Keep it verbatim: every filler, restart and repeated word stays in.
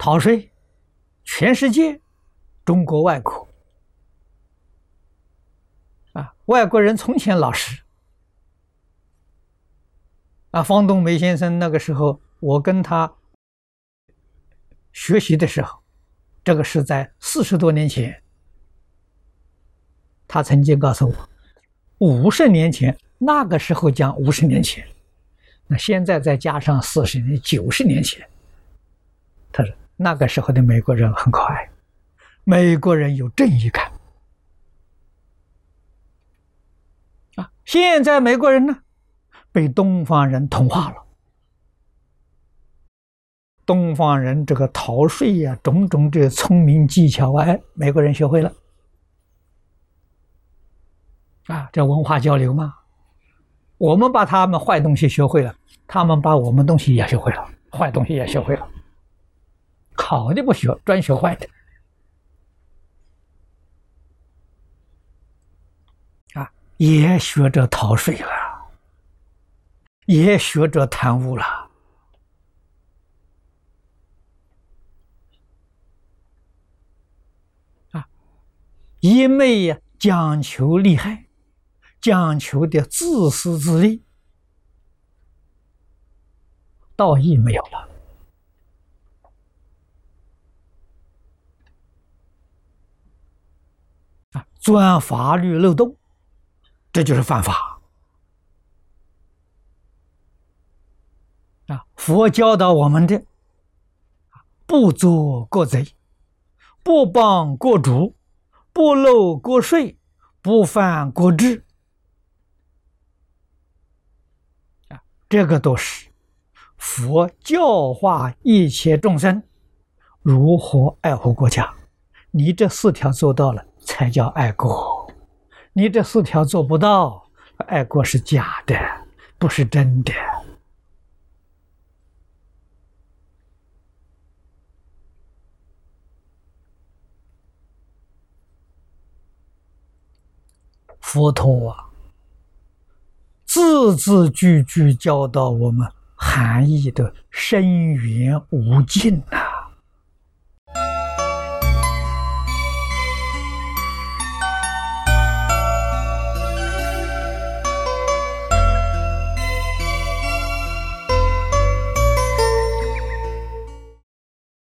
逃税，全世界，中国外国啊，外国人从前老实啊。方东梅先生那个时候，我跟他学习的时候，这个是在四十多年前，他曾经告诉我，五十年前，那个时候讲五十年前，那现在再加上四十年，九十年前，他说那个时候的美国人很可爱，美国人有正义感啊。现在美国人呢，被东方人同化了。东方人这个逃税呀、啊，种种这聪明技巧啊，哎，美国人学会了啊，这文化交流嘛。我们把他们坏东西学会了，他们把我们东西也学会了，坏东西也学会了。好的不学，专学坏的啊，也学着逃税了，也学着贪污了。一昧呀，讲求利害，讲求的自私自利，道义没有了啊！钻法律漏洞，这就是犯法啊！佛教导我们的，不作国贼，不帮国主，不漏国税，不犯国制啊，这个都是佛教化一切众生如何爱护国家。你这四条做到了，才叫爱国。你这四条做不到，爱国是假的，不是真的。佛陀啊，字字句句教导我们含义的深远无尽啊！